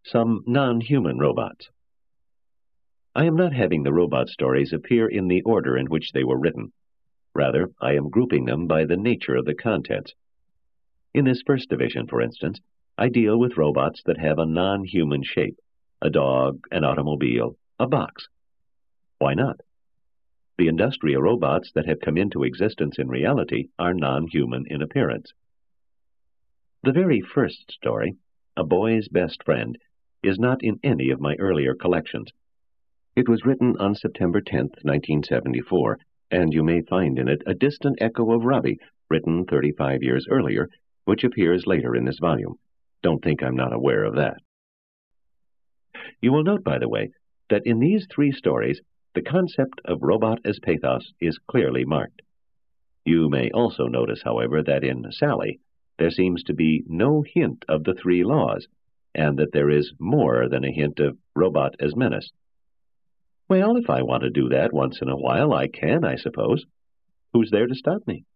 Some non-human robots. I am not having the robot stories appear in the order in which they were written. Rather, I am grouping them by the nature of the contents. In this first division, for instance, I deal with robots that have a non-human shape: a dog, an automobile, a box. Why not? The industrial robots that have come into existence in reality are non-human in appearance. The very first story, A Boy's Best Friend, is not in any of my earlier collections. It was written on September 10, 1974, and you may find in it a distant echo of Robbie, written 35 years earlier, which appears later in this volume. Don't think I'm not aware of that. You will note, by the way, that in these three stories, the concept of robot as pathos is clearly marked. You may also notice, however, that in Sally, there seems to be no hint of the three laws, and that there is more than a hint of robot as menace. Well, if I want to do that once in a while, I can, I suppose. Who's there to stop me?